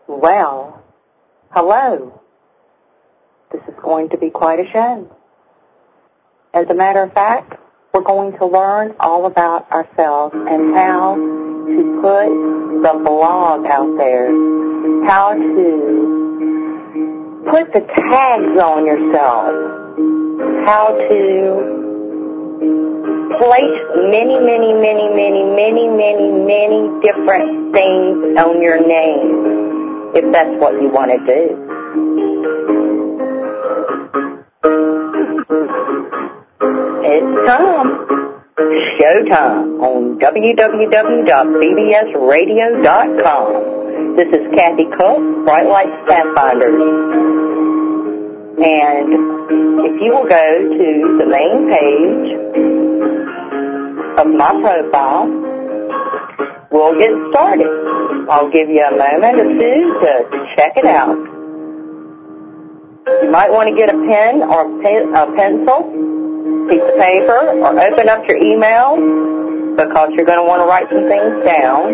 Well, hello. This is going to be quite a show. As a matter of fact, we're going to learn all about ourselves and how to put the blog out there, how to put the tags on yourself, how to place many different things on your name, if that's what you want to do. It's time. Showtime on www.bbsradio.com. This is Kathy Cook, Bright Lights Pathfinders. And if you will go to the main page of my profile, we'll get started. I'll give you a moment or two to check it out. You might want to get a pen or a pencil, piece of paper, or open up your email because you're going to want to write some things down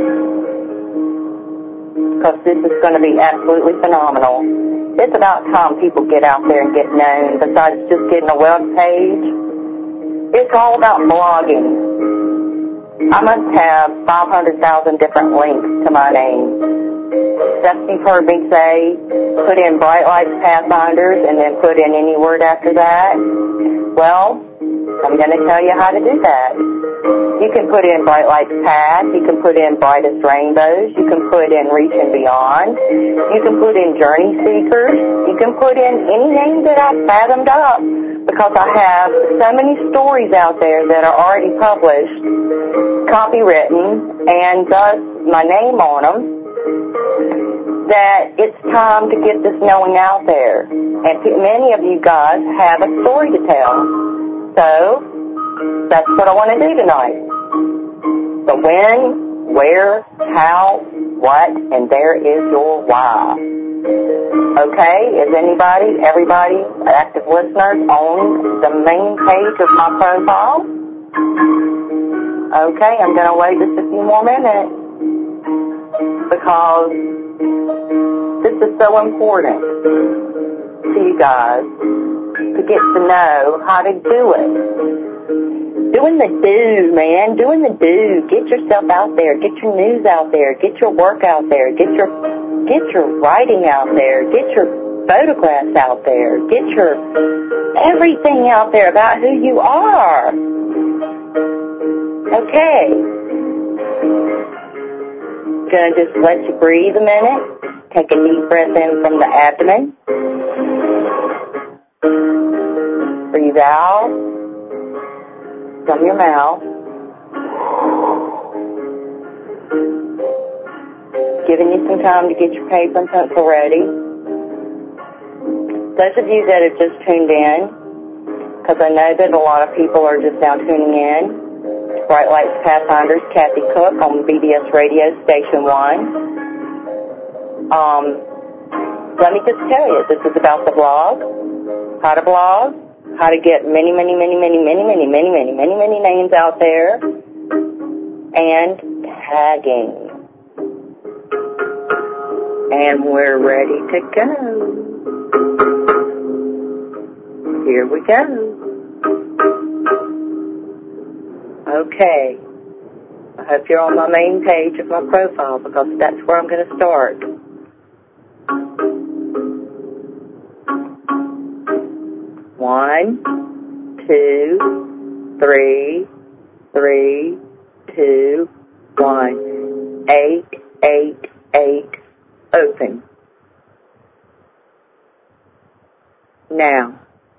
because this is going to be absolutely phenomenal. It's about time people get out there and get known besides just getting a web page. It's all about blogging. I must have 500,000 different links to my name. Stephanie's heard me say, put in Bright Lights Pathfinders and then put in any word after that. Well, I'm going to tell you how to do that. You can put in Bright Lights Path. You can put in Brightest Rainbows. You can put in Reach and Beyond. You can put in Journey Seekers. You can put in any name that I've fathomed up because I have so many stories out there that are already published, copywritten, and thus my name on them, that it's time to get this knowing out there. And many of you guys have a story to tell. So that's what I want to do tonight. The when, where, how, what, and there is your why. Okay, is everybody, active listeners on the main page of my profile? Okay, I'm going to wait just a few more minutes because this is so important to you guys to get to know how to do it. Doing the do, man. Doing the do. Get yourself out there. Get your news out there. Get your work out there. Get your writing out there. Get your photographs out there. Get your everything out there about who you are. Okay. Gonna just let you breathe a minute. Take a deep breath in from the abdomen. Breathe out from your mouth. Giving you some time to get your paper and pencil ready. Those of you that have just tuned in, because I know that a lot of people are just now tuning in, Bright Lights Pathfinders, Kathy Cook on BBS Radio Station 1. Let me just tell you, this is about the blog, how to blog, how to get many names out there, and tagging. And we're ready to go. Here we go. Okay. I hope you're on my main page of my profile because that's where I'm going to start. One, 2, 3, 3, 2, 1. 8, 8, 8. Open. Now,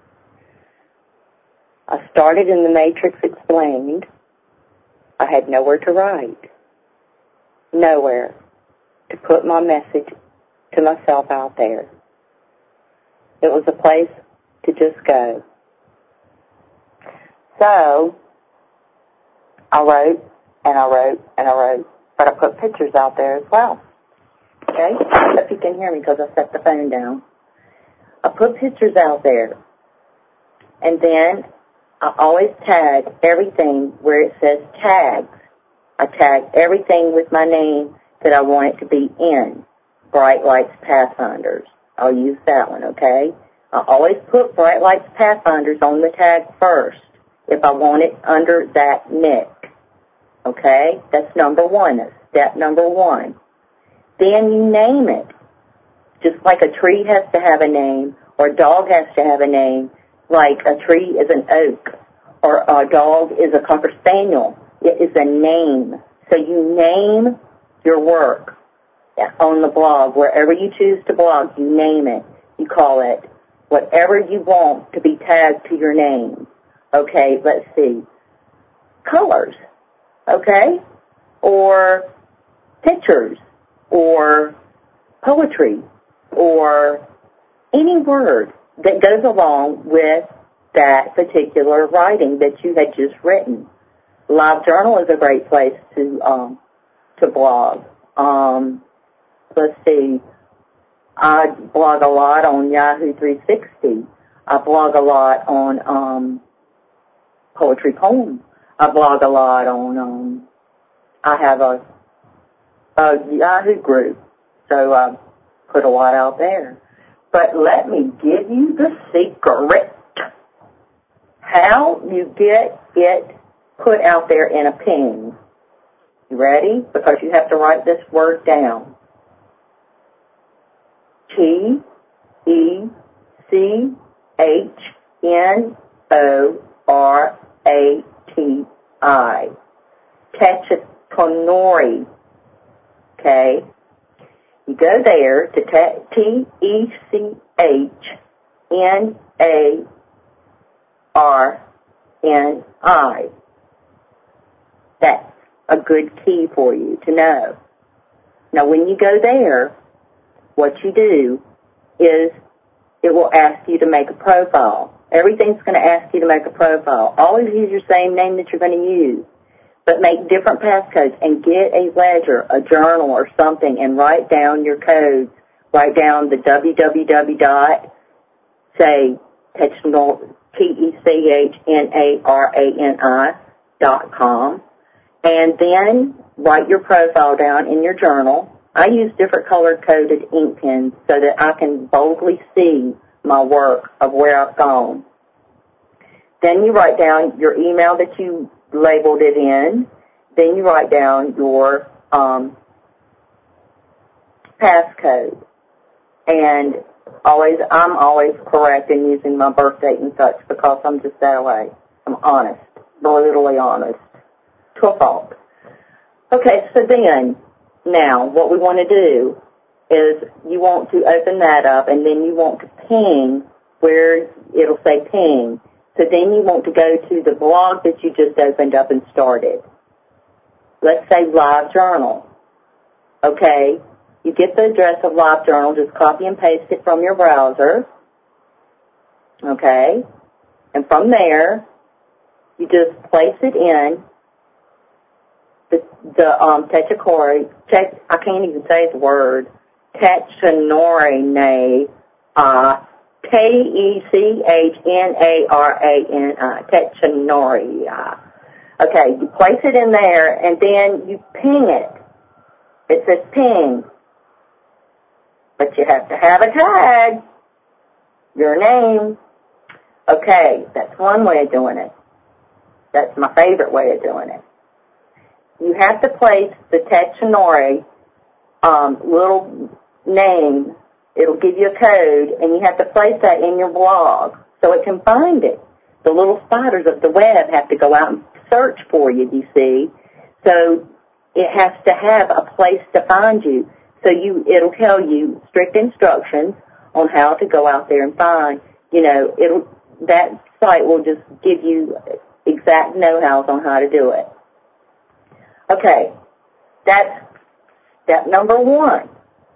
I started in the Matrix Explained. I had nowhere to write. Nowhere to put my message to myself out there. It was a place to just go. So, I wrote, and I wrote, and I wrote, but I put pictures out there as well. Okay? I hope you can hear me because I set the phone down. I put pictures out there. And then I always tag everything where it says tags. I tag everything with my name that I want it to be in. Bright Lights Pathfinders. I'll use that one, okay? I always put Bright Lights Pathfinders on the tag first if I want it under that nick. Okay? That's number one. That's step number one. Then you name it. Just like a tree has to have a name, or a dog has to have a name, like a tree is an oak, or a dog is a Cocker Spaniel. It is a name. So you name your work on the blog. Wherever you choose to blog, you name it. You call it whatever you want to be tagged to your name. Okay, let's see. Colors, okay? Or pictures, or poetry, or any word that goes along with that particular writing that you had just written. LiveJournal is a great place to blog. Let's see. I blog a lot on Yahoo 360. I blog a lot on Poetry Poem. I blog a lot on, I have a Yahoo group, so I put a lot out there. But let me give you the secret. How you get it put out there in a ping. You ready? Because you have to write this word down. T-E-C-H-N-O-R-A-T-I. Techatonori. Okay? You go there to T-E-C-H-N-A-R-N-I. That's a good key for you to know. Now, when you go there, what you do is it will ask you to make a profile. Everything's going to ask you to make a profile. Always use your same name that you're going to use, but make different passcodes and get a ledger, a journal or something, and write down your codes. Write down the www dot, say, TECHNARANI.com, and then write your profile down in your journal. I use different color-coded ink pens so that I can boldly see my work of where I've gone. Then you write down your email that you labeled it in. Then you write down your passcode. And I'm always correct in using my birth date and such because I'm just that way. I'm honest, brutally honest, to a fault. Okay, so then, now, what we want to do is you want to open that up, and then you want to ping where it'll say ping. So then you want to go to the blog that you just opened up and started. Let's say LiveJournal. Okay, you get the address of LiveJournal, just copy and paste it from your browser. Okay, and from there, you just place it in the Techachonori, I can't even say the word, Techachonori, K-E-C-H-N-A-R-A-N-I, Techachonori. Okay, you place it in there, and then you ping it. It says ping. But you have to have a tag, your name. Okay, that's one way of doing it. That's my favorite way of doing it. You have to place the Techachonori little name. It'll give you a code, and you have to place that in your blog so it can find it. The little spiders of the web have to go out and search for you, you see. So it has to have a place to find you. So it'll tell you strict instructions on how to go out there and find. That site will just give you exact know-hows on how to do it. Okay, that's step number one.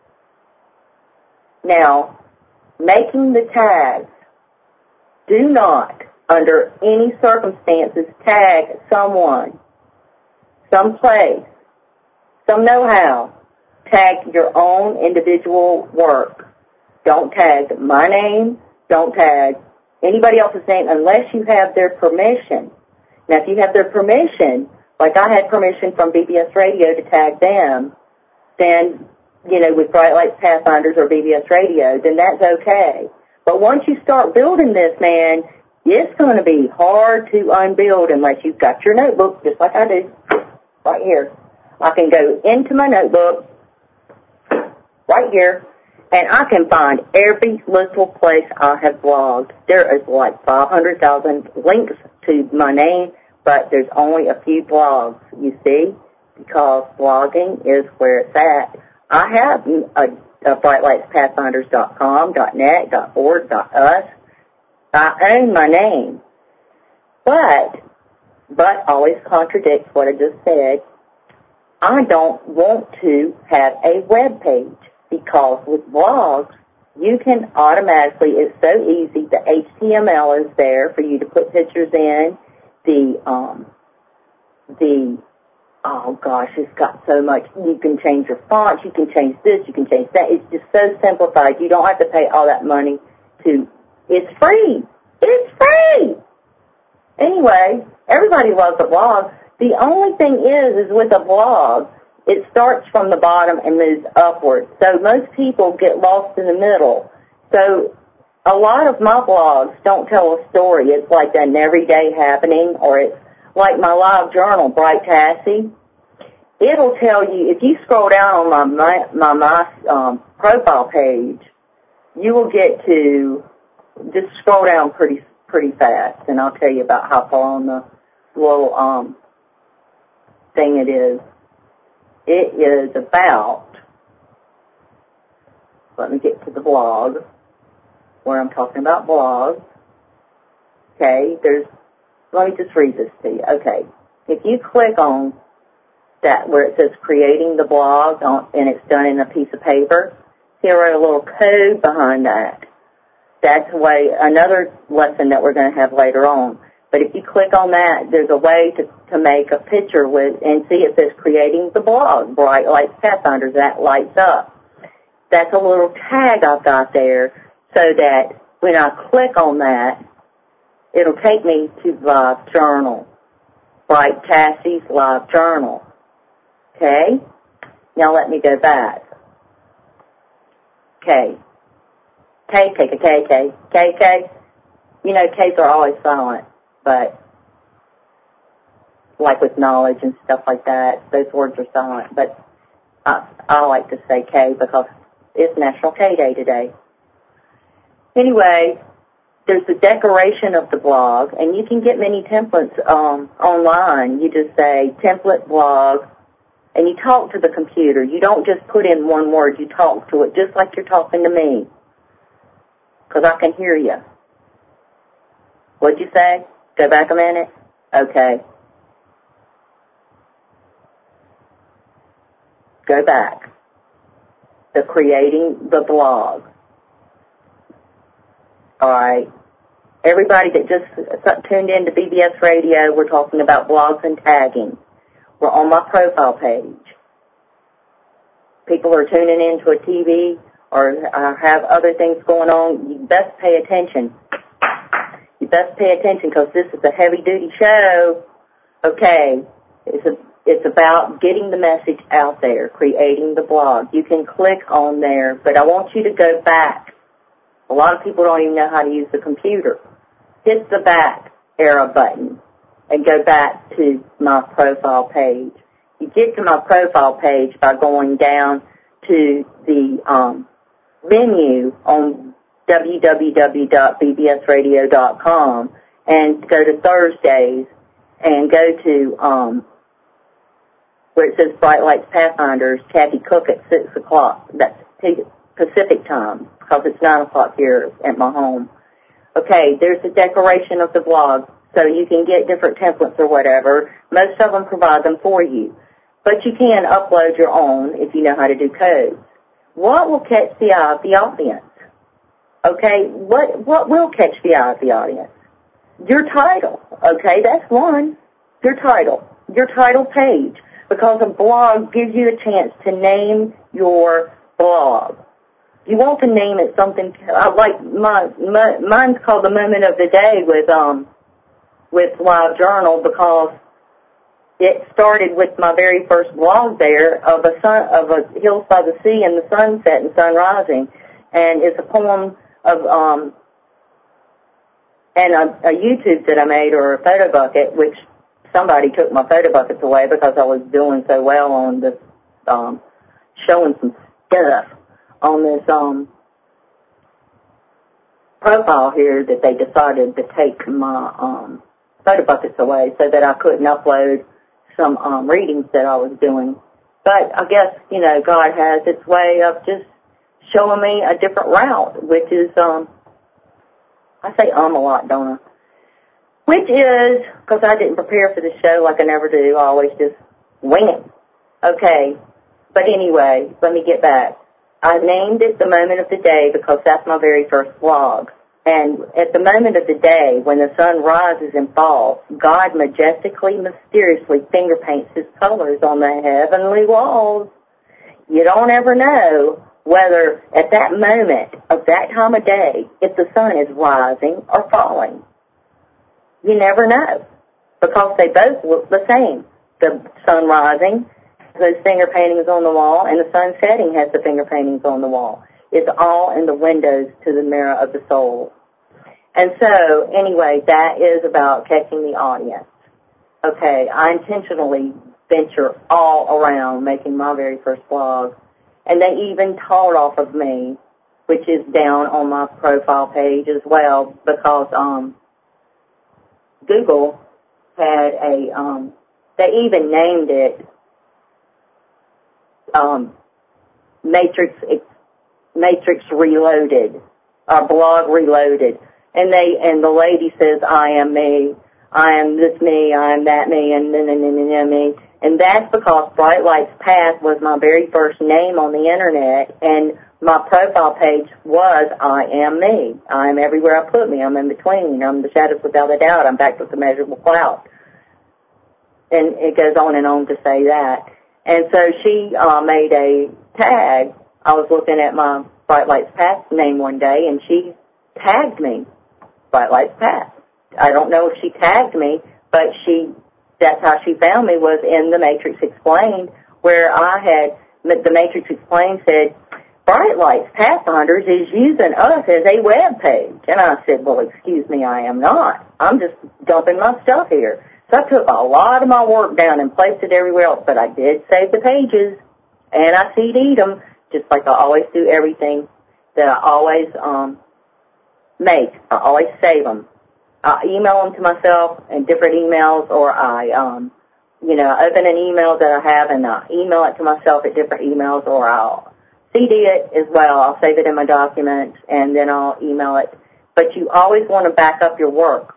Now, making the tags. Do not, under any circumstances, tag someone, someplace, some know-how. Tag your own individual work. Don't tag my name. Don't tag anybody else's name unless you have their permission. Now, if you have their permission, like I had permission from BBS Radio to tag them, then with Bright Lights Pathfinders or BBS Radio, then that's okay. But once you start building this, man, it's going to be hard to unbuild unless you've got your notebook, just like I do, right here. I can go into my notebook, right here, and I can find every little place I have blogged. There is like 500,000 links to my name, but there's only a few blogs, you see, because blogging is where it's at. I have a brightlightspathfinders.com, .net, .org, .us. I own my name. But always contradicts what I just said. I don't want to have a web page because with blogs, you can automatically, it's so easy, the HTML is there for you to put pictures in, oh gosh, it's got so much. You can change your fonts, you can change this, you can change that. It's just so simplified. You don't have to pay all that money it's free. It's free. Anyway, everybody loves a blog. The only thing is with a blog, it starts from the bottom and moves upward. So most people get lost in the middle. So a lot of my blogs don't tell a story. It's like an everyday happening, or it's like my live journal, Bright Tassie. It'll tell you, if you scroll down on my profile page, you will get to, just scroll down pretty fast, and I'll tell you about how far on the little thing it is. It is about, let me get to the blog, where I'm talking about blogs. Okay, let me just read this to you. Okay, if you click on that where it says creating the blog, and it's done in a piece of paper, see I wrote a little code behind that. That's another lesson that we're going to have later on. But if you click on that, there's a way to make a picture with, and see it says creating the blog, Bright Lights Pathfinders, that lights up. That's a little tag I've got there so that when I click on that, it'll take me to Live Journal, Bright Tassie's Live Journal. Okay? Now let me go back. K. K's are always silent, but like with knowledge and stuff like that, those words are silent. But I like to say K because it's National K Day today. Anyway, there's the decoration of the blog, and you can get many templates online. You just say template blog, and you talk to the computer. You don't just put in one word. You talk to it just like you're talking to me, because I can hear you. What'd you say? Go back a minute? Okay. Go back. The creating the blog. All right. Everybody that just tuned in to BBS Radio, we're talking about blogs and tagging. We're on my profile page. People are tuning in to a TV or have other things going on. You best pay attention. You best pay attention because this is a heavy-duty show. Okay. It's about getting the message out there, creating the blog. You can click on there, but I want you to go back. A lot of people don't even know how to use the computer. Hit the back arrow button and go back to my profile page. You get to my profile page by going down to the menu on www.bbsradio.com and go to Thursdays and go to where it says Bright Lights Pathfinders, Kathy Cook at 6 o'clock. That's Pacific time because it's 9 o'clock here at my home. Okay, there's the decoration of the blog, so you can get different templates or whatever. Most of them provide them for you. But you can upload your own if you know how to do codes. What will catch the eye of the audience? Okay, what will catch the eye of the audience? Your title. Okay, that's one. Your title page. Because a blog gives you a chance to name your blog. You want to name it something like mine's called the Moment of the Day with Live Journal because it started with my very first blog there of a hills by the sea and the sunset and sun rising, and it's a poem of and a YouTube that I made, or a photo bucket, which somebody took my photo buckets away because I was doing so well on this, showing some stuff on this profile here, that they decided to take my photo buckets away so that I couldn't upload some readings that I was doing. But I guess, you know, God has its way of just showing me a different route, which is, I say a lot, don't I? Which is, because I didn't prepare for the show like I never do, I always just wing it. Okay, but anyway, let me get back. I named it The Moment of the Day because that's my very first blog. And at the moment of the day, when the sun rises and falls, God majestically, mysteriously finger paints his colors on the heavenly walls. You don't ever know whether at that moment of that time of day, if the sun is rising or falling. You never know, because they both look the same. The sun rising has those finger paintings on the wall, and the sun setting has the finger paintings on the wall. It's all in the windows to the mirror of the soul. And so, anyway, that is about catching the audience. Okay, I intentionally venture all around making my very first blog. And they even taught off of me, which is down on my profile page as well, because Google had they even named it Matrix Reloaded, or Blog Reloaded. And the lady says, I am me, I am this me, I am that me, and me. And that's because Bright Lights Path was my very first name on the internet, and my profile page was I am me. I am everywhere I put me. I'm in between. I'm the shadows without a doubt. I'm backed with the measurable cloud. And it goes on and on to say that. And so she made a tag. I was looking at my Bright Lights Path name one day, and she tagged me, Bright Lights Path. I don't know if she tagged me, but that's how she found me, was in the Matrix Explained, where the Matrix Explained said, Bright Lights Pathfinders is using us as a web page. And I said, well, excuse me, I am not. I'm just dumping my stuff here. So I took a lot of my work down and placed it everywhere else, but I did save the pages, and I CD'd them, just like I always do everything that I always make. I always save them. I email them to myself in different emails, or I open an email that I have and I email it to myself at different emails, or I'll CD it as well. I'll save it in my documents, and then I'll email it. But you always want to back up your work,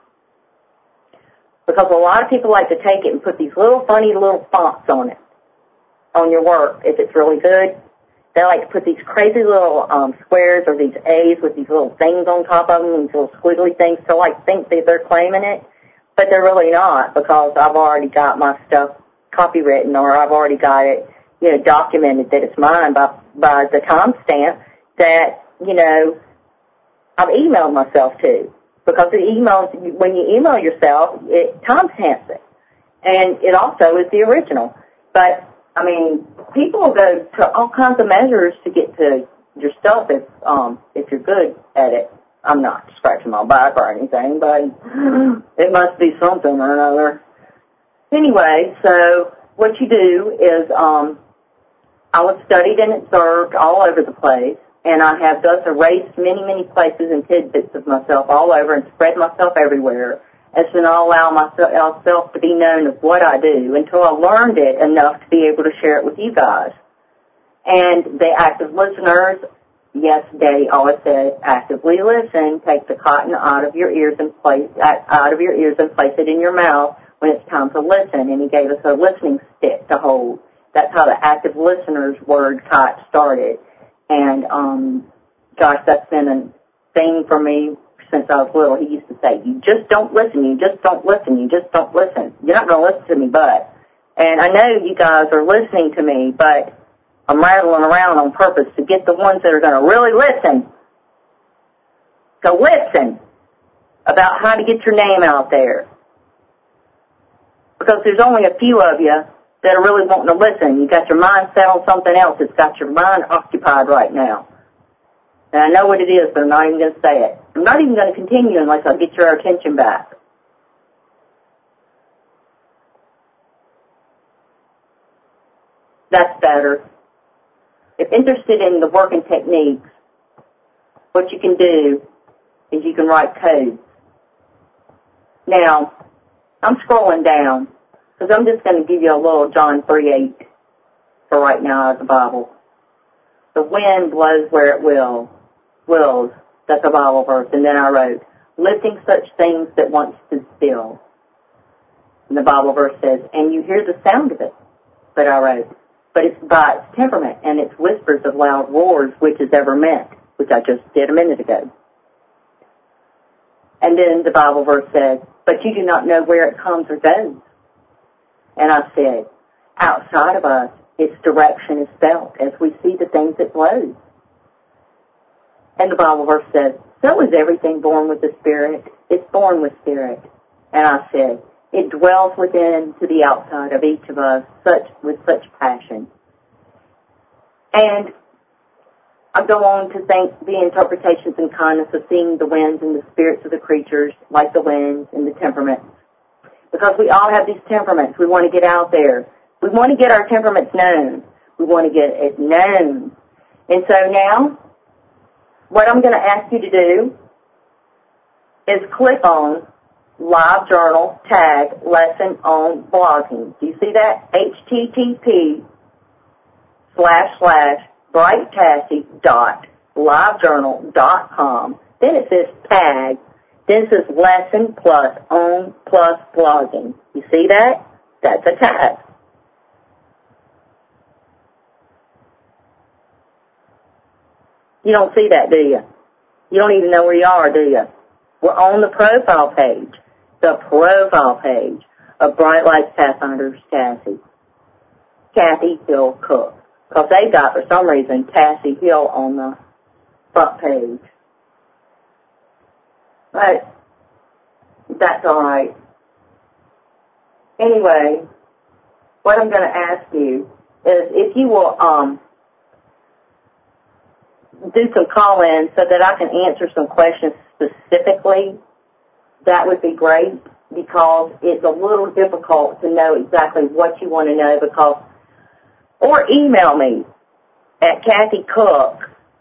because a lot of people like to take it and put these little funny little fonts on it, on your work, if it's really good. They like to put these crazy little squares or these A's with these little things on top of them, these little squiggly things, to think that they're claiming it. But they're really not, because I've already got my stuff copywritten, or I've already got it, documented that it's mine by the timestamp that, I've emailed myself to. Because when you email yourself, it timestamps it. And it also is the original. But people will go to all kinds of measures to get to your stuff if you're good at it. I'm not scratching my back or anything, but it must be something or another. Anyway, so what you do is I was studied and observed all over the place, and I have thus erased many, many places and tidbits of myself all over and spread myself everywhere, as to not allow myself to be known of what I do until I learned it enough to be able to share it with you guys. And the active listeners, yes, Daddy always said, actively listen. Take the cotton out of your ears and place it in your mouth when it's time to listen. And he gave us a listening stick to hold. That's how the active listeners word got started. And gosh, that's been a thing for me since I was little. He used to say, you just don't listen, you just don't listen, you just don't listen. You're not going to listen to me, but. And I know you guys are listening to me, but I'm rattling around on purpose to get the ones that are going to really listen to listen about how to get your name out there. Because there's only a few of you that are really wanting to listen. You got your mind set on something else. It's got your mind occupied right now. And I know what it is, but I'm not even going to say it. I'm not even going to continue unless I get your attention back. That's better. If interested in the working techniques, what you can do is you can write codes. Now, I'm scrolling down because I'm just going to give you a little John 3:8 for right now out of the Bible. The wind blows where it wills. That's a Bible verse. And then I wrote, lifting such things that once stood still. And the Bible verse says, and you hear the sound of it. But I wrote, but it's by its temperament and its whispers of loud roars which is ever meant, which I just did a minute ago. And then the Bible verse says, but you do not know where it comes or goes. And I said, outside of us, its direction is felt as we see the things it blows. And the Bible verse says, so is everything born with the Spirit. It's born with Spirit. And I said, it dwells within to the outside of each of us with such passion. And I go on to thank the interpretations and kindness of seeing the winds and the spirits of the creatures, like the winds and the temperaments. Because we all have these temperaments. We want to get out there. We want to get our temperaments known. We want to get it known. And so now, what I'm going to ask you to do is click on Live Journal Tag Lesson on Blogging. Do you see that? http://brightcassie.livejournal.com. Then it says tag. Then it says lesson plus on plus blogging. You see that? That's a tag. You don't see that, do you? You don't even know where you are, do you? We're on the profile page. The profile page of Bright Lights Pathfinders Cassie. Kathy Hill Cook. Because they got, for some reason, Cassie Hill on the front page. But that's all right. Anyway, what I'm going to ask you is if you will do some call-ins so that I can answer some questions specifically, that would be great, because it's a little difficult to know exactly what you want to know, or email me at Kathy Cook,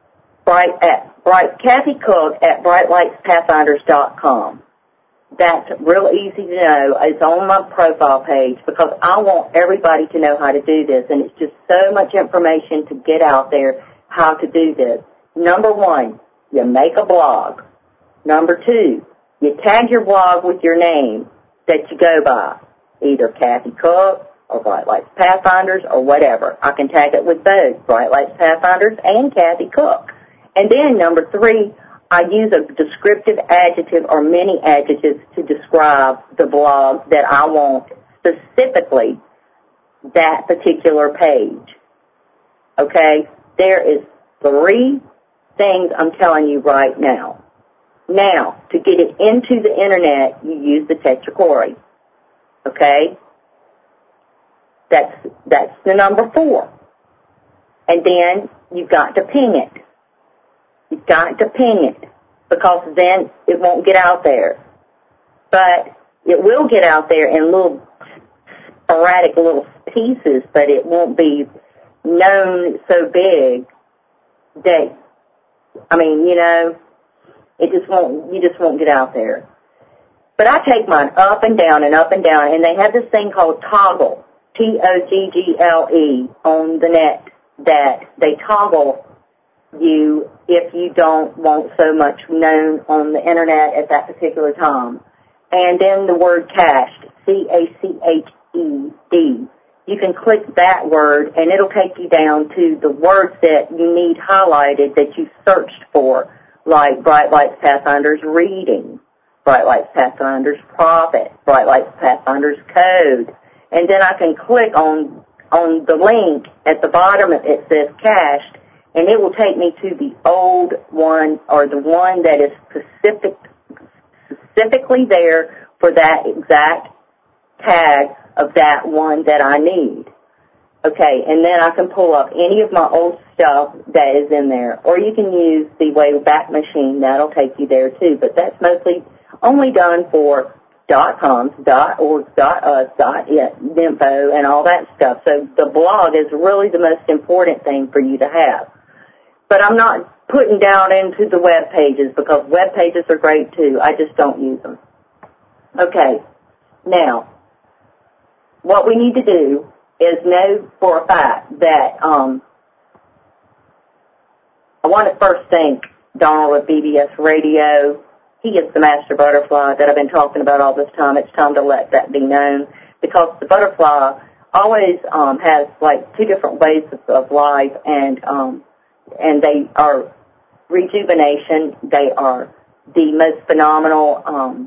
Kathy Cook at brightlightspathfinders.com. That's real easy to know. It's on my profile page because I want everybody to know how to do this, and it's just so much information to get out there how to do this. Number one, you make a blog. Number two, you tag your blog with your name that you go by, either Kathy Cook or Bright Lights Pathfinders or whatever. I can tag it with both, Bright Lights Pathfinders and Kathy Cook. And then number three, I use a descriptive adjective or many adjectives to describe the blog that I want, specifically that particular page. Okay? There is three things I'm telling you right now. Now, to get it into the Internet, you use the Tetrachori. Okay? That's the number 4. And then you've got to ping it. You've got to ping it, because then it won't get out there. But it will get out there in little sporadic little pieces, but it won't be known so big that, you just won't get out there. But I take mine up and down and up and down, and they have this thing called Toggle, Toggle, on the net, that they toggle you if you don't want so much known on the Internet at that particular time. And then the word cached, C-A-C-H-E-D. You can click that word, and it'll take you down to the words that you need highlighted that you searched for, like Bright Lights Pathfinders Reading, Bright Lights Pathfinders Profit, Bright Lights Pathfinders Code. And then I can click on the link at the bottom. It says cached, and it will take me to the old one, or the one that is specifically there for that exact tag of that one that I need. Okay, and then I can pull up any of my old stuff that is in there. Or you can use the Wayback Machine. That'll take you there, too. But that's mostly only done for .coms, .org, .us, .info, and all that stuff. So the blog is really the most important thing for you to have. But I'm not putting down into the web pages because web pages are great, too. I just don't use them. Okay, now, what we need to do is know for a fact that I want to first thank Donald of BBS Radio. He is the master butterfly that I've been talking about all this time. It's time to let that be known because the butterfly always has like two different ways of life, and they are rejuvenation. They are the most phenomenal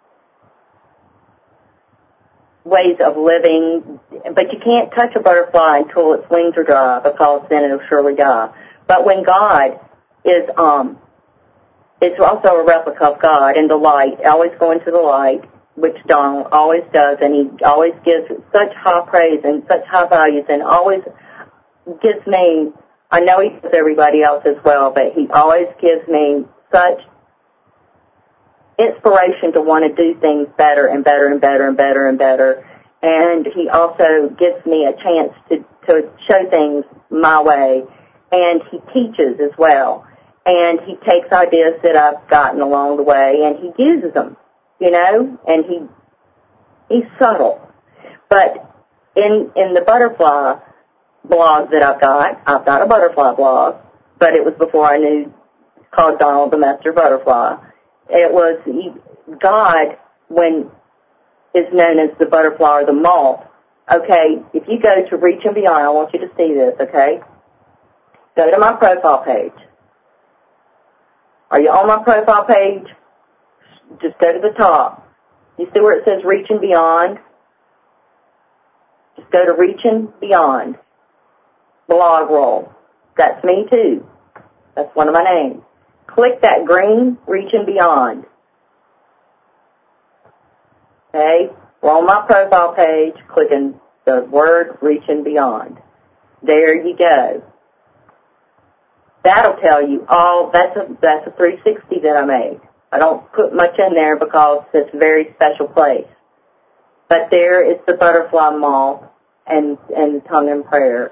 ways of living, but you can't touch a butterfly until its wings are dry because then it'll surely die. But when God is, it's also a replica of God in the light, always going to the light, which Donald always does, and he always gives such high praise and such high values and always gives me, I know he does everybody else as well, but he always gives me such inspiration to want to do things better and better and better and better and better. And he also gives me a chance to show things my way. And he teaches as well. And he takes ideas that I've gotten along the way and he uses them, you know, and he's subtle. But in the butterfly blog that I've got a butterfly blog, but it was before I knew, called Donald the Master Butterfly. It was God, when is known as the butterfly or the moth. Okay, if you go to Reach and Beyond, I want you to see this, okay? Go to my profile page. Are you on my profile page? Just go to the top. You see where it says Reach and Beyond? Just go to Reach and Beyond. Blog roll. That's me too. That's one of my names. Click that green Reach and Beyond. Okay? We're on my profile page, clicking the word Reach and Beyond. There you go. That'll tell you all, that's a 360 that I made. I don't put much in there because it's a very special place. But there is the butterfly moth and tongue and prayer.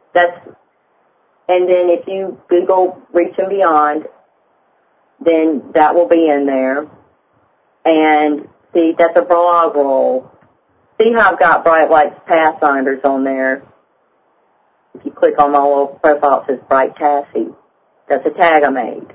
And then if you Google Reach and Beyond, then that will be in there. And see, that's a blog roll. See how I've got Bright Lights Pathfinders on there? If you click on my little profile, it says Bright Cassie. That's a tag I made.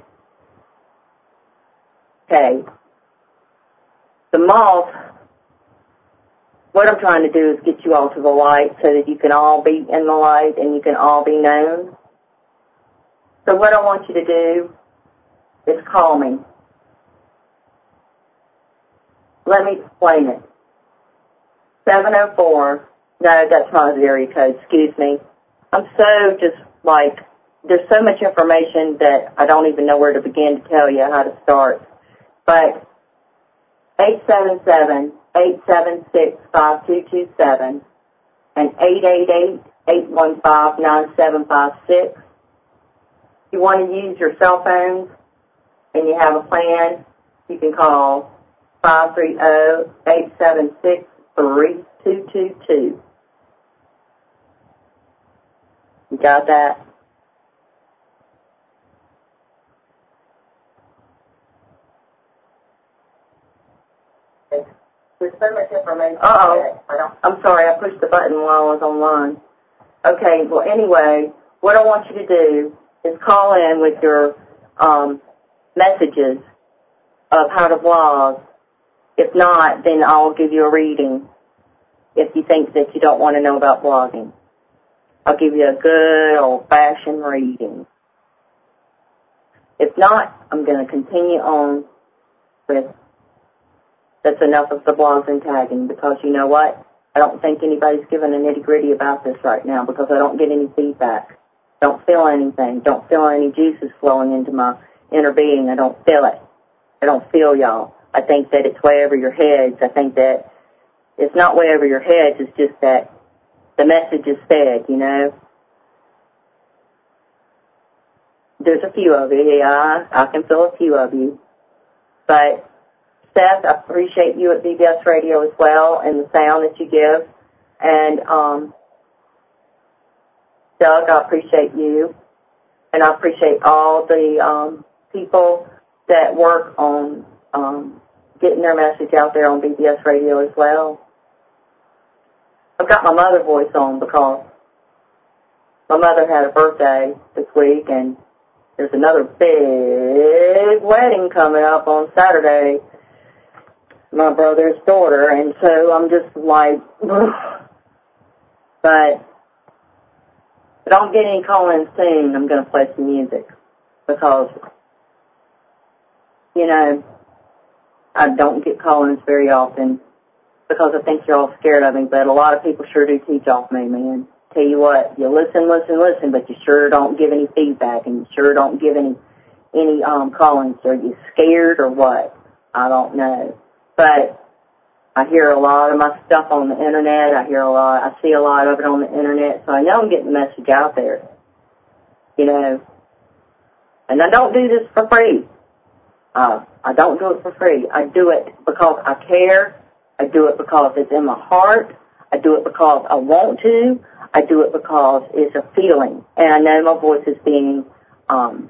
Okay. The moth, what I'm trying to do is get you all to the light so that you can all be in the light and you can all be known. So what I want you to do is call me. Let me explain it. 704, no, that's not his area code, excuse me. I'm so just like, there's so much information that I don't even know where to begin to tell you how to start. But 877-876-5227 and 888-815-9756. If you want to use your cell phones and you have a plan, you can call 530-876-3222. You got that? There's so much information. I'm sorry, I pushed the button while I was online. Okay, well, anyway, what I want you to do is call in with your messages of how to blog. If not, then I'll give you a reading if you think that you don't want to know about blogging. I'll give you a good old-fashioned reading. If not, I'm going to continue on with that's enough of the blogs and tagging, because you know what? I don't think anybody's giving a nitty-gritty about this right now because I don't get any feedback. Don't feel anything. Don't feel any juices flowing into my inner being. I don't feel it. I don't feel y'all. I think that it's way over your heads. I think that it's not way over your heads. It's just that the message is said, you know. There's a few of you. Yeah, I can feel a few of you. But, Seth, I appreciate you at BBS Radio as well and the sound that you give. And, Doug, I appreciate you. And I appreciate all the people that work on getting their message out there on BBS Radio as well. I've got my mother voice on because my mother had a birthday this week, and there's another big wedding coming up on Saturday, my brother's daughter, and so I'm just like, ugh. But if I don't get any call-ins soon, I'm going to play some music because, you know, I don't get call-ins very often because I think you're all scared of me, but a lot of people sure do teach off me, man. Tell you what, you listen, but you sure don't give any feedback, and you sure don't give any call-ins. Are you scared or what? I don't know. But I hear a lot of my stuff on the Internet. I see a lot of it on the Internet, so I know I'm getting the message out there, you know. And I don't do this for free. I don't do it for free. I do it because I care. I do it because it's in my heart. I do it because I want to. I do it because it's a feeling. And I know my voice is being one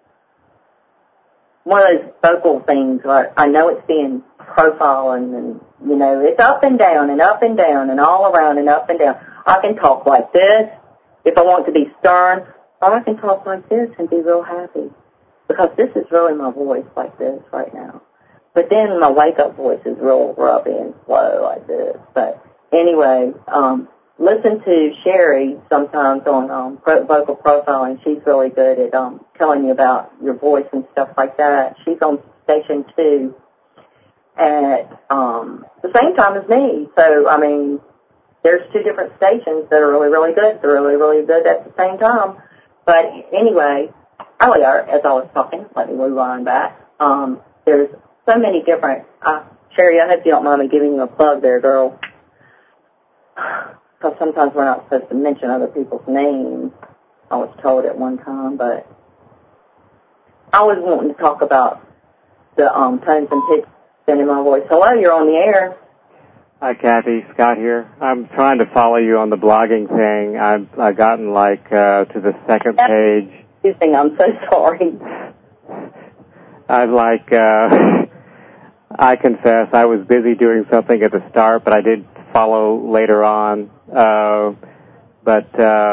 of those vocal things where I know it's being profiled and, you know, it's up and down and up and down and all around and up and down. I can talk like this if I want to be stern, or I can talk like this and be real happy. Because this is really my voice like this right now. But then my wake-up voice is real grubby and slow like this. But anyway, listen to Sherry sometimes on vocal profiling. She's really good at telling you about your voice and stuff like that. She's on Station 2 at the same time as me. So, I mean, there's two different stations that are really, really good. They're really, really good at the same time. But anyway, earlier, as I was talking, let me rewind back, there's so many different, Sherry, I hope you don't mind me giving you a plug there, girl. Because sometimes we're not supposed to mention other people's names. I was told at one time, but I was wanting to talk about the tones and pitches in my voice. Hello, you're on the air. Hi, Kathy. Scott here. I'm trying to follow you on the blogging thing. I've gotten, to the second page. I'm so sorry. I confess, I was busy doing something at the start, but I did follow later on. But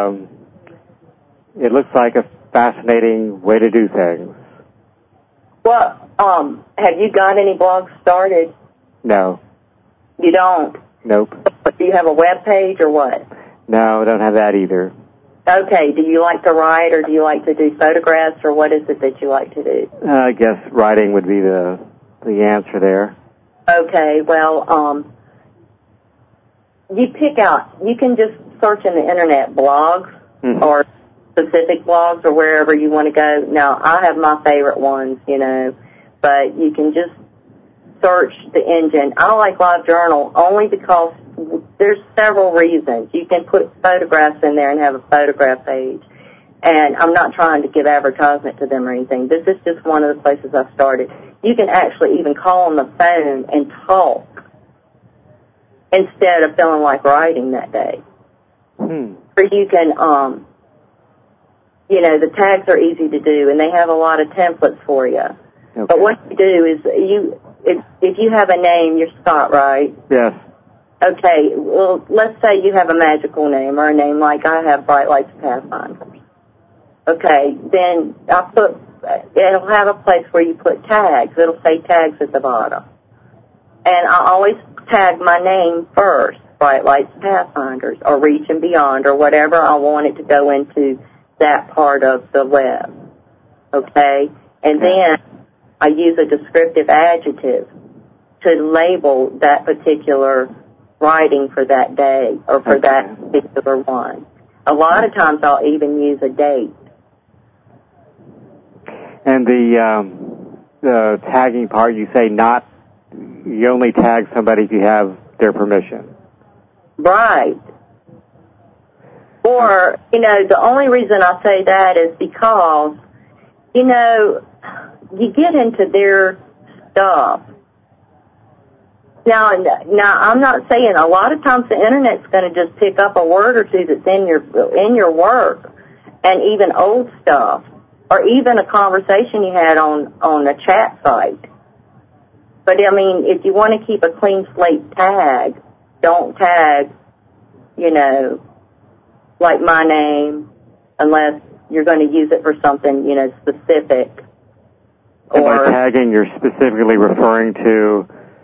it looks like a fascinating way to do things. Well, have you got any blogs started? No. You don't? Nope. Do you have a web page or what? No, I don't have that either. Okay. Do you like to write or do you like to do photographs or what is it that you like to do? I guess writing would be the answer there. Okay. Well, you can just search in the Internet blogs or specific blogs or wherever you want to go. Now, I have my favorite ones, you know, but you can just search the engine. I like LiveJournal only because there's several reasons. You can put photographs in there and have a photograph page. And I'm not trying to give advertisement to them or anything. This is just one of the places I've started. You can actually even call on the phone and talk instead of feeling like writing that day. Or you can, you know, the tags are easy to do, and they have a lot of templates for you. Okay. But what you do is if you have a name, you're Scott, right? Yes. Okay, well, let's say you have a magical name or a name like I have, Bright Lights Pathfinders. Okay, then it'll have a place where you put tags. It'll say tags at the bottom. And I always tag my name first, Bright Lights Pathfinders, or Reach and Beyond, or whatever I want it to go into that part of the web. Okay? And then I use a descriptive adjective to label that particular writing for that day or for that particular one. A lot of times I'll even use a date. And the tagging part, you say you only tag somebody if you have their permission. Right. Or, the only reason I say that is because, you get into their stuff. Now, I'm not saying a lot of times the Internet's going to just pick up a word or two that's in your work, and even old stuff, or even a conversation you had on a chat site. But, if you want to keep a clean slate tag, don't tag, like my name, unless you're going to use it for something, specific. And by tagging, you're specifically referring to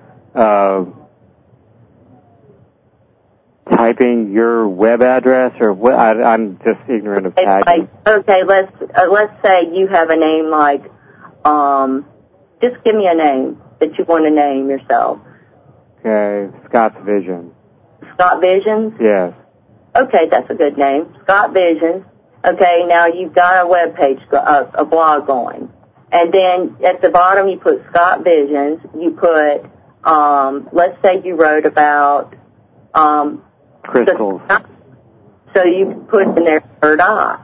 typing your web address, or what? I'm just ignorant of tagging. Okay, let's say you have a name like, just give me a name that you want to name yourself. Okay, Scott's Vision. Scott Visions? Yes. Okay, that's a good name. Scott Visions. Okay, now you've got a web page, a blog going. And then at the bottom you put Scott Visions. You put, let's say you wrote about crystals. So you put in there third eye.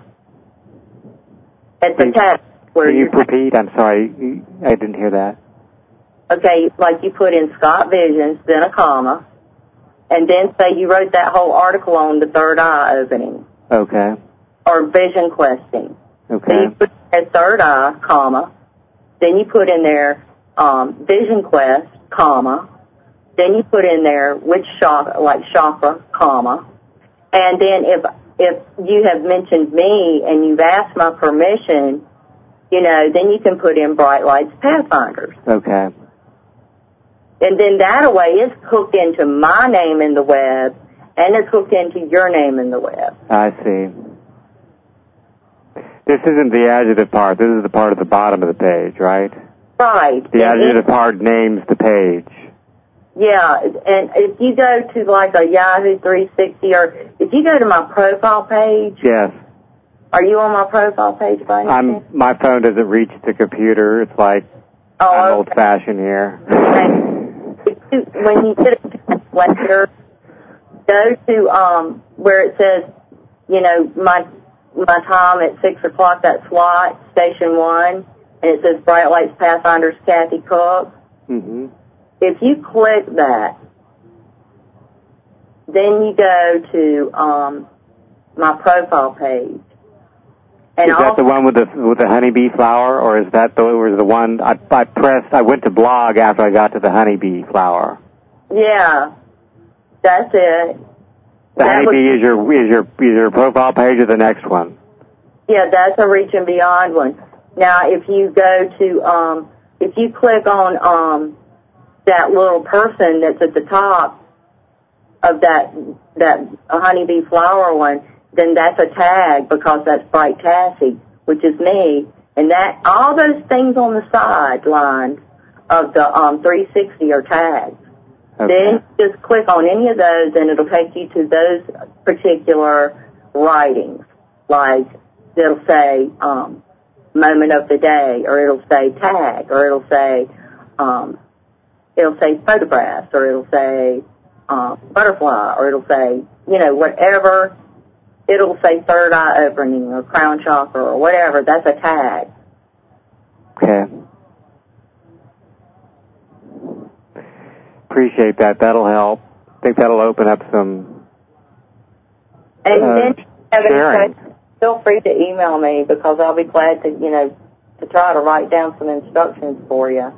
At the text where can you repeat? I'm sorry, I didn't hear that. Okay, like you put in Scott Visions, then a comma, and then say you wrote that whole article on the third eye opening. Okay. Or vision questing. Okay. So you put in third eye, comma, then you put in there vision quest, comma, then you put in there which chakra, like chakra, comma, and then if you have mentioned me and you've asked my permission, then you can put in Bright Lights Pathfinders. Okay. And then that way it's hooked into my name in the web, and it's hooked into your name in the web. I see. This isn't the adjective part. This is the part at the bottom of the page, right? Right. The adjective part names the page. Yeah, and if you go to like a Yahoo 360, or if you go to my profile page. Yes. Are you on my profile page by any chance? My phone doesn't reach the computer. It's like I'm old-fashioned here. When you get a lecture, go to where it says, my time at 6 o'clock, that slot, station 1, and it says Bright Lights Pathfinders, Kathy Cook. Mm-hmm. If you click that, then you go to my profile page. And is that the one with the honeybee flower, or is that the one I pressed? I went to blog after I got to the honeybee flower. Yeah, that's it. The honeybee is your profile page, or the next one? Yeah, that's a Reach and Beyond one. Now, if you go to if you click on that little person that's at the top of that honeybee flower one, then that's a tag, because that's Bright Cassie, which is me, and that all those things on the sideline of the 360 are tags. Okay. Then just click on any of those, and it'll take you to those particular writings. Like it'll say moment of the day, or it'll say tag, or it'll say photographs, or it'll say butterfly, or it'll say whatever. It'll say third eye opening or crown chakra or whatever. That's a tag. Okay. Appreciate that. That'll help. I think that'll open up some And then if you have any sharing. questions, feel free to email me, because I'll be glad to, to try to write down some instructions for you.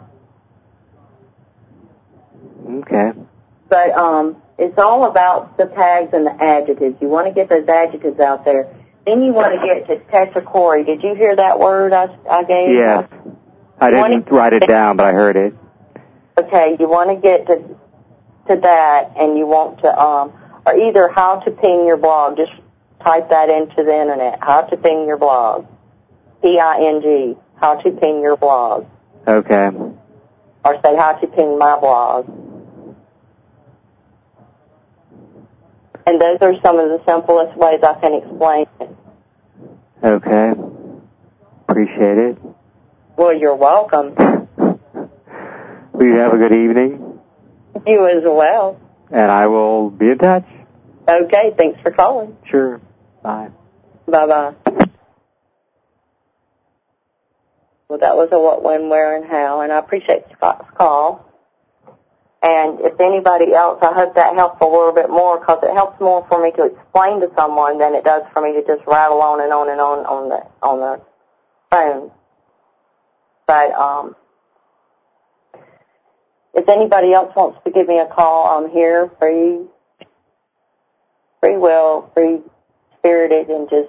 Okay. But it's all about the tags and the adjectives. You want to get those adjectives out there. Then you want to get to tetrachord. Did you hear that word I gave you? Yes. I didn't write it down, but I heard it. Okay, you want to get to that, and you want to, or either how to ping your blog. Just type that into the Internet. How to ping your blog. P-I-N-G. How to ping your blog. Okay. Or say how to ping my blog. And those are some of the simplest ways I can explain it. Okay. Appreciate it. Well, you're welcome. Will you have a good evening? You as well. and I will be in touch. Okay, thanks for calling. Sure. Bye. Bye-bye. Well, that was a what, when, where, and how, and I appreciate Scott's call. And if anybody else, I hope that helps a little bit more, because it helps more for me to explain to someone than it does for me to just rattle on and on and on the phone. But if anybody else wants to give me a call, I'm here, free will, free spirited, and just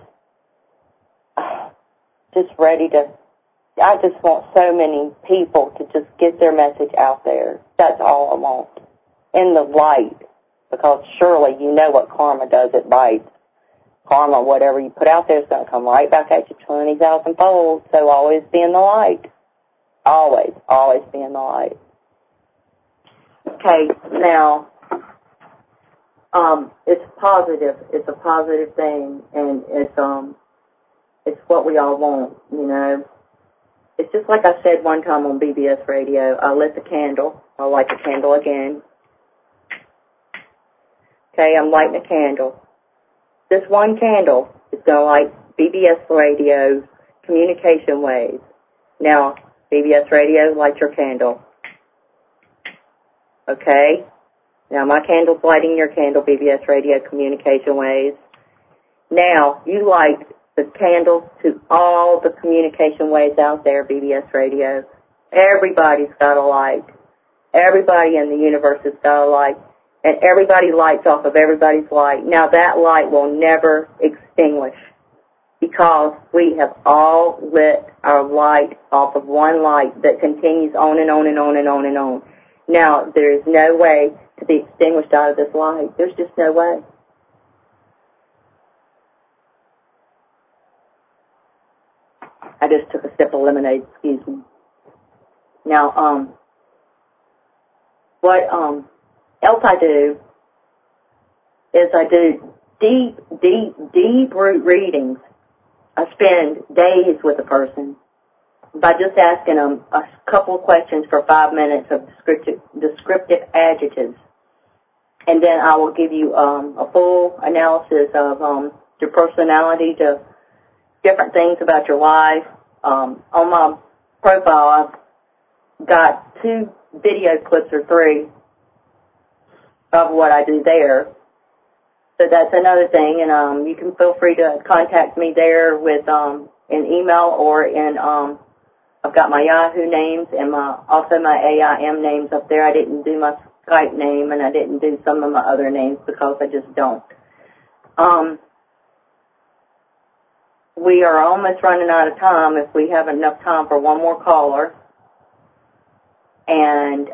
ready to. I just want so many people to just get their message out there. That's all I want. In the light. Because surely you know what karma does. It bites. Karma, whatever you put out there, is going to come right back at you 20,000 fold. So always be in the light. Always, always be in the light. Okay, now, it's positive. It's a positive thing. And it's what we all want, you know. It's just like I said one time on BBS Radio. I lit the candle. I'll light the candle again. Okay, I'm lighting a candle. This one candle is going to light BBS Radio communication waves. Now, BBS Radio, light your candle. Okay? Now, my candle's lighting your candle, BBS Radio communication waves. Now, you light the candles to all the communication waves out there, BBS Radio. Everybody's got a light. Everybody in the universe has got a light. And everybody lights off of everybody's light. Now that light will never extinguish because we have all lit our light off of one light that continues on and on and on and on and on. Now, there is no way to be extinguished out of this light. There's just no way. I just took a sip of lemonade, excuse me. Now, what else I do is I do deep root readings. I spend days with a person by just asking them a couple of questions for 5 minutes of descriptive adjectives. And then I will give you a full analysis of your personality, to different things about your life. On my profile, I've got 2 video clips or 3 of what I do there. So that's another thing, and you can feel free to contact me there with an email or in, I've got my Yahoo names and also my AIM names up there. I didn't do my Skype name, and I didn't do some of my other names because I just don't. We are almost running out of time if we have enough time for one more caller. And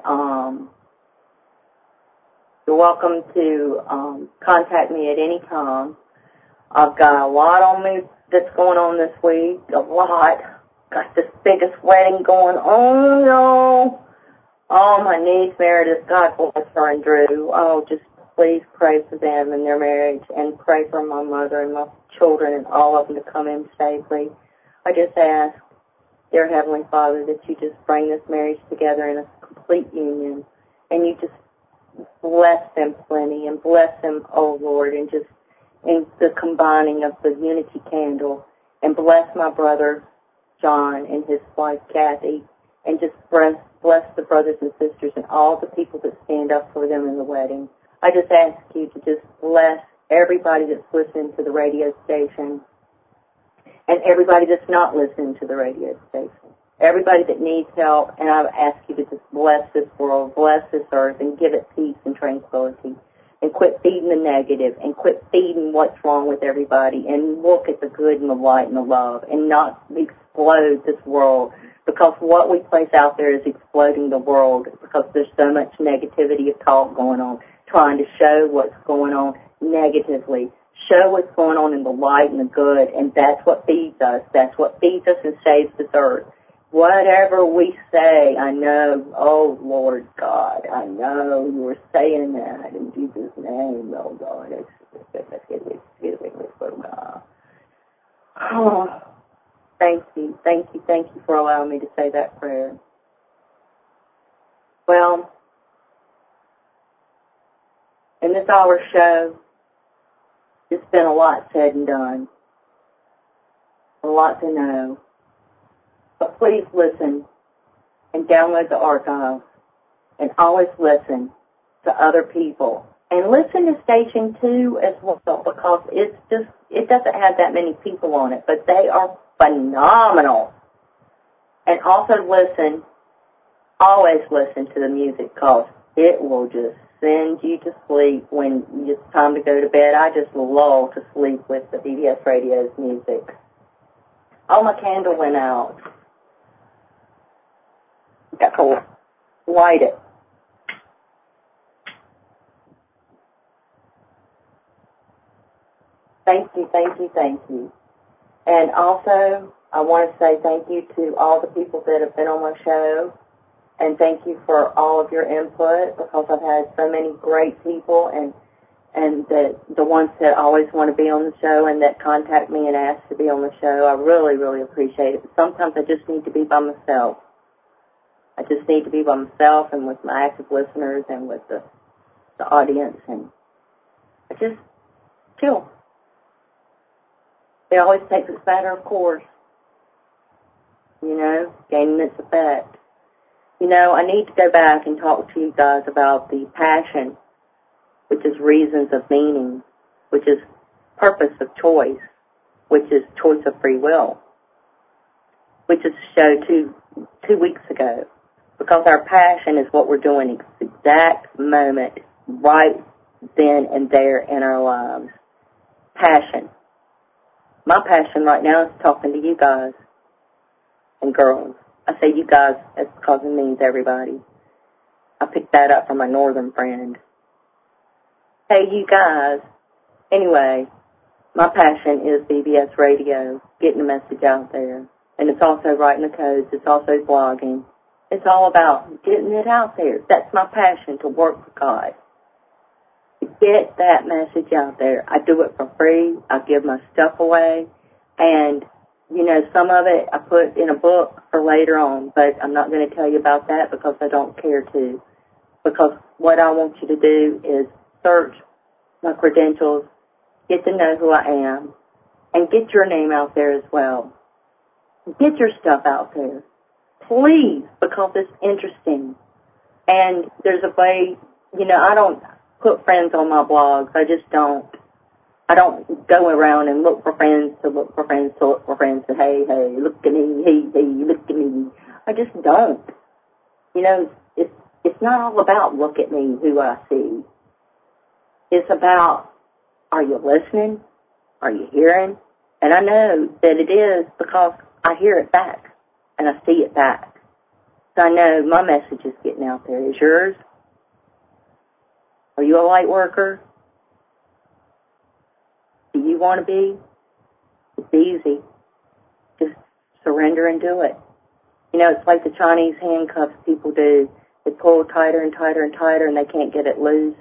you're welcome to contact me at any time. I've got a lot on me that's going on this week, a lot. Got this biggest wedding going on, y'all. Oh, my niece Meredith, God bless her and Drew. Oh, just please pray for them and their marriage, and pray for my mother and my children and all of them to come in safely. I just ask, dear Heavenly Father, that you just bring this marriage together in a complete union, and you just bless them plenty, and bless them, oh Lord, and just in the combining of the unity candle, and bless my brother John and his wife Kathy, and just bless the brothers and sisters and all the people that stand up for them in the wedding. I just ask you to just bless everybody that's listening to the radio station and everybody that's not listening to the radio station. Everybody that needs help, and I ask you to just bless this world, bless this earth, and give it peace and tranquility. And quit feeding the negative, and quit feeding what's wrong with everybody, and look at the good and the light and the love, and not explode this world. Because what we place out there is exploding the world, because there's so much negativity of talk going on, trying to show what's going on negatively. Show what's going on in the light and the good, and that's what feeds us. That's what feeds us and saves this earth. Whatever we say, I know, oh Lord God, I know you were saying that in Jesus' name, oh God. Oh, thank you for allowing me to say that prayer. Well, in this hour show, it's been a lot said and done, a lot to know. But please listen and download the archive and always listen to other people. And listen to Station 2 as well, because it doesn't have that many people on it, but they are phenomenal. And also always listen to the music, because it will just send you to sleep when it's time to go to bed. I just love to sleep with the BBS Radio's music. Oh, my candle went out. Got to light it. Thank you, thank you, thank you. And also, I want to say thank you to all the people that have been on my show. And thank you for all of your input, because I've had so many great people and the ones that always want to be on the show and that contact me and ask to be on the show. I really, really appreciate it. But sometimes I just need to be by myself. I just need to be by myself and with my active listeners and with the audience, and I just chill. It always takes its matter of course, gaining its effect. I need to go back and talk to you guys about the passion, which is reasons of meaning, which is purpose of choice, which is choice of free will, which is a show two weeks ago. Because our passion is what we're doing at the exact moment, right then and there in our lives. Passion. My passion right now is talking to you guys and girls. I say you guys, that's because it means everybody. I picked that up from my northern friend. Hey, you guys. Anyway, my passion is BBS Radio, getting the message out there. And it's also writing the codes. It's also blogging. It's all about getting it out there. That's my passion, to work for God. To get that message out there. I do it for free. I give my stuff away. And, some of it I put in a book for later on, but I'm not going to tell you about that because I don't care to. Because what I want you to do is search my credentials, get to know who I am, and get your name out there as well. Get your stuff out there. Please, because it's interesting. And there's a way, I don't put friends on my blogs. I just don't. I don't go around and look for friends to look for friends to look for friends to, hey, look at me, hey, look at me. I just don't. It's not all about look at me, who I see. It's about, are you listening? Are you hearing? And I know that it is because I hear it back and I see it back. So I know my message is getting out there. Is yours? Are you a light worker? Do you want to be? It's easy. Just surrender and do it. It's like the Chinese handcuffs people do. They pull tighter and tighter and tighter and they can't get it loose.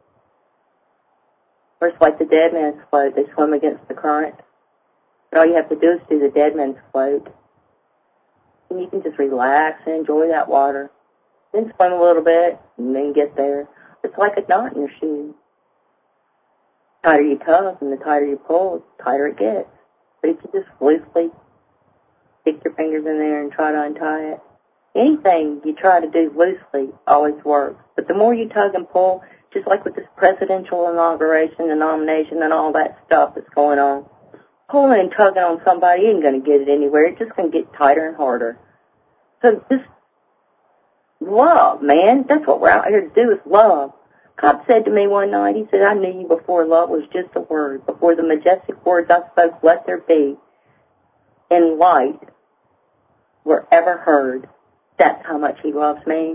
Or it's like the dead man's float. They swim against the current. But all you have to do is do the dead man's float. And you can just relax and enjoy that water. Then swim a little bit and then get there. It's like a knot in your shoe. The tighter you tug and the tighter you pull, the tighter it gets. But if you just loosely stick your fingers in there and try to untie it, anything you try to do loosely always works. But the more you tug and pull, just like with this presidential inauguration, the nomination, and all that stuff that's going on, pulling and tugging on somebody ain't going to get it anywhere. It's just going to get tighter and harder. So just love, man. That's what we're out here to do, is love. God said to me one night, he said, I knew you before love was just a word. Before the majestic words I spoke, let there be, in light, were ever heard. That's how much he loves me.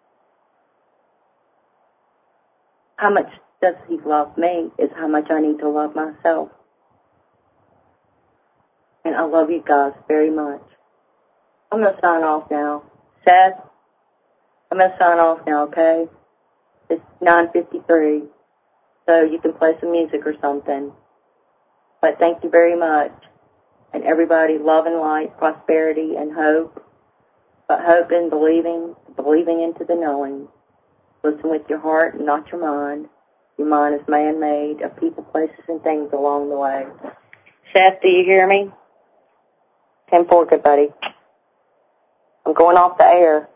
How much does he love me is how much I need to love myself. And I love you guys very much. I'm going to sign off now. Seth, I'm going to sign off now, okay? It's 9:53, so you can play some music or something. But thank you very much. And everybody, love and light, prosperity and hope. But hope in believing into the knowing. Listen with your heart and not your mind. Your mind is man-made of people, places, and things along the way. Seth, do you hear me? 10-4, good buddy. I'm going off the air.